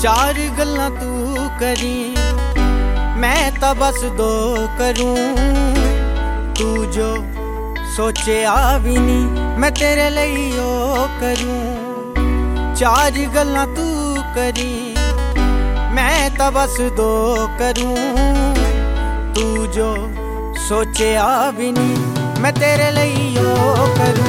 चार गल्लां तू करी मैं तां बस दो करूं। तू जो सोचेआ भी नहीं मैं तेरे लिए ओ करूं। चार गल्लां तू करी मैं तां बस दो करूं। तू जो सोचेआ भी नहीं मैं तेरे लिए ओ करूं।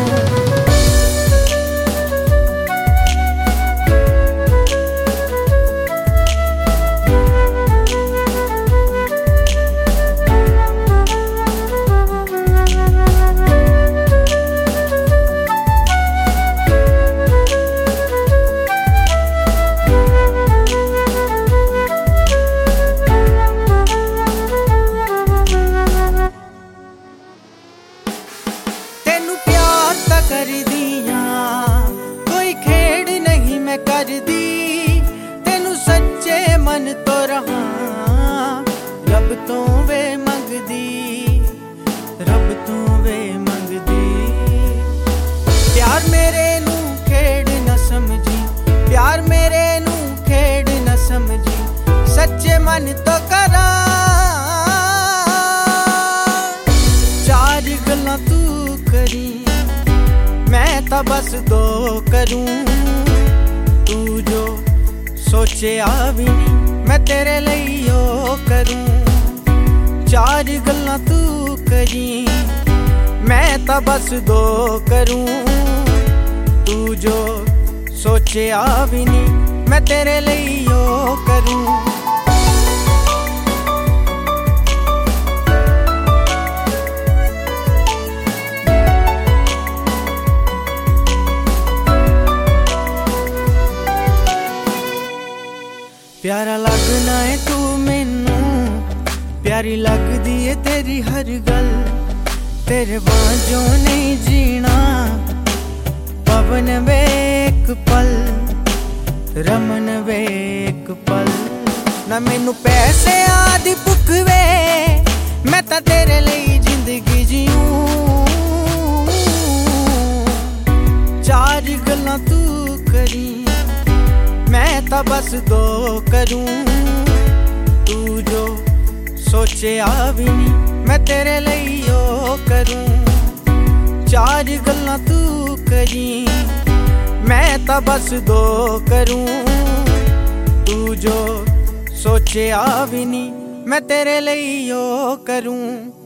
कर दिया कोई खेड़ नहीं मैं कर दी। तेनू सच्चे मन तो रहा रब तो वे मंगदी। रब तो वे मंगदी। प्यार मेरे नू खेड़ न समझी। प्यार मेरे नू खेड़ न समझी। सच्चे मन तो करा। चार गल्लां तू करी मैं तां बस दो करूं। तू जो सोचेआ भी नहीं मैं तेरे लिए ओ करूं। चार गल्लां तू करी मैं तां बस दो करूं। तू जो सोचेआ भी नहीं मैं तेरे लिए ओ करूं। प्यारा लगना है तू मैनू प्यारी लगदी है तेरी हर गल। तेरे बांझों नहीं जीना पवन वे एक पल रमन वे एक पल। ना मैनू पैसे आदि भुख वे मैं तां तेरे लिए जिंदगी जीऊं। चार गल्लां तू करी मैं तां बस दो करूं। तू जो सोचेआ भी नहीं मैं तेरे लिए ओ करूं। चार गल्लां तू करी मैं तां बस दो करूं। तू जो सोचेआ भी नहीं मैं तेरे लिए ओ करूं।